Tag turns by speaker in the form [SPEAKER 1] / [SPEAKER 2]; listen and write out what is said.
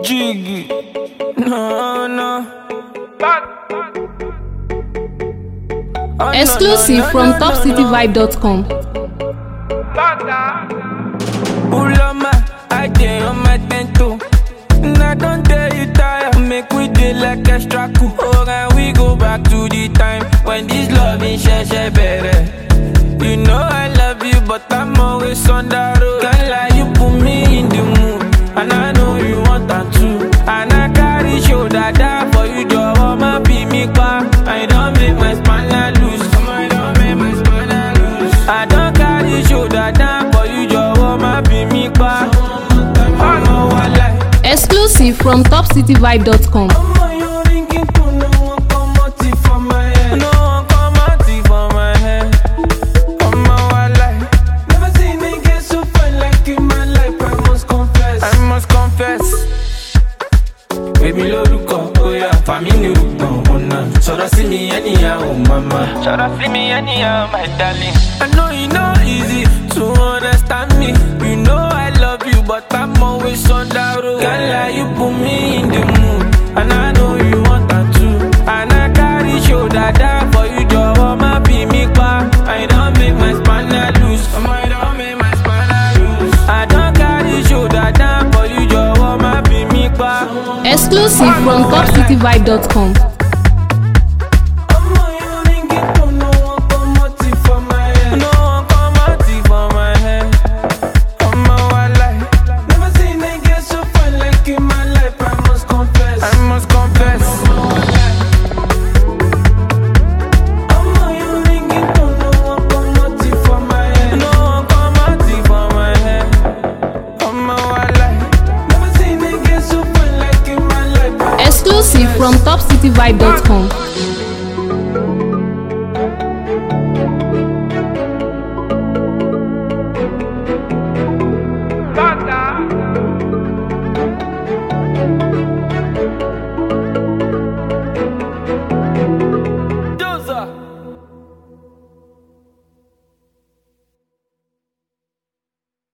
[SPEAKER 1] Jiggy. No.
[SPEAKER 2] Exclusive from topcityvibe.com.
[SPEAKER 1] Ulama, I dey on my tento. And I don't tell you tired. Make we dey like extra cool. Oh, and we go back to the time when this love in share better. You know I love you, but I'm always on the road. Can't lie, you put me in the mood, and I know you want that too. And I carry shoulder down for you, Joe. My be me back. I don't make my spine loose. I don't make my spine loose. I don't carry shoulder down for you, Joe. My be me back. I know I like.
[SPEAKER 2] Exclusive from topcityvibe.com.
[SPEAKER 1] Baby lórúkọ, oya, family rúkọ, ọ̀nà. Sọ̀rọ̀ sí mi anyhow, mama. Sọ̀rọ̀ sí mi anyhow, my darling. I know you know easy to understand me. You know I love you, but I'm always on the road. Can't lie, you put me in the mood, and I know you want that too. And I carry shoulder down for you, jọ̀wọ́ má bí mi pa. I don't make my spine loose. I don't make my spine loose. I don't carry shoulder down for you, jọ̀wọ́ má bí mi pa.
[SPEAKER 2] Exclusive from topcityvibe.com. Exclusive from topcityvibe.com.